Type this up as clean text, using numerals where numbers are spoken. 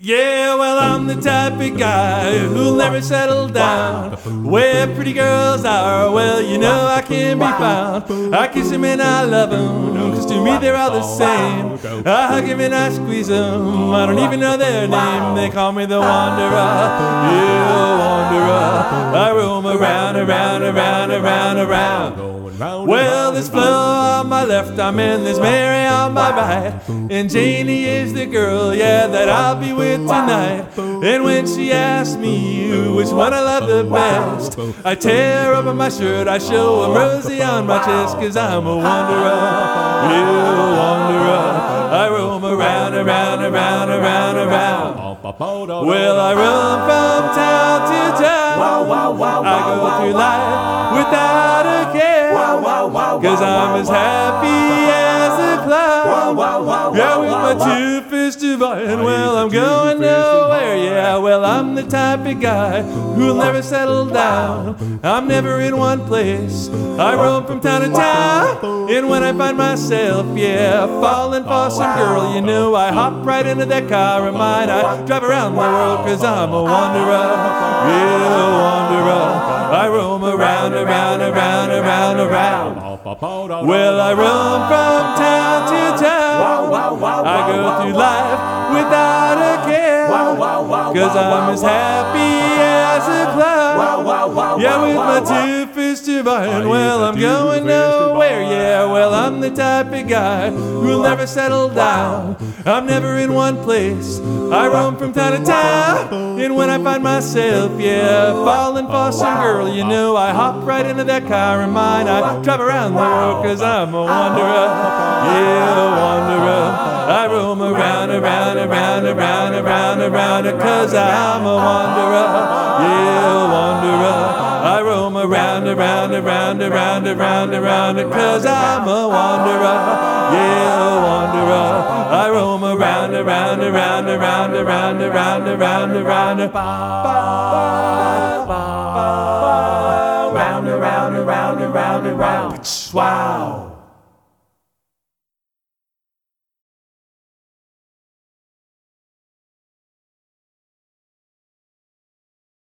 Yeah, well, I'm the type of guy who'll never settle down. Where pretty girls are, well, you know I can be found. I kiss them and I love them, cause to me they're all the same. I hug them and I squeeze them, I don't even know their name. They call me the wanderer, yeah, wanderer. I roam around, around, around, around, around. Well, there's Flo on my left arm and there's Mary on my right, and Janie is the girl, yeah, that I'll be with tonight. And when she asks me which one I love the best, I tear up my shirt, I show a Rosie on my chest, cause I'm a wanderer, yeah, wanderer. I roam around, around, around, around, around. Well, I roam from town to town, I go through life without a care, cause I'm as happy as a cloud. Yeah, with my two fists divided, well, I'm going nowhere. Yeah, well, I'm the type of guy who'll never settle down. I'm never in one place, I roam from town to town. And when I find myself, yeah, falling for some girl, you know I hop right into that car of mine. I drive around the world cause I'm a wanderer, yeah, wanderer. I roam around, around, around, around, around. Well, I roam from town to town, I go through life without a care, cause I'm as happy as a cloud. Yeah, with my two fists divided, well, I'm going nowhere. Yeah, well, I'm the type of guy who'll never settle down. I'm never in one place, I roam from town to town. And when I find myself, yeah, falling for some girl, you know I hop right into that car of mine. I drive around the world cause I'm a wanderer, yeah, wanderer. I roam around, around, around, around, around, around, cause I'm a wanderer, yeah, wanderer. I roam around, around, around, around, around, around, cause I'm a wanderer, yeah, wanderer. I roam around, around, around, around, around, around, around, around, around, around, around, around, around. Wow.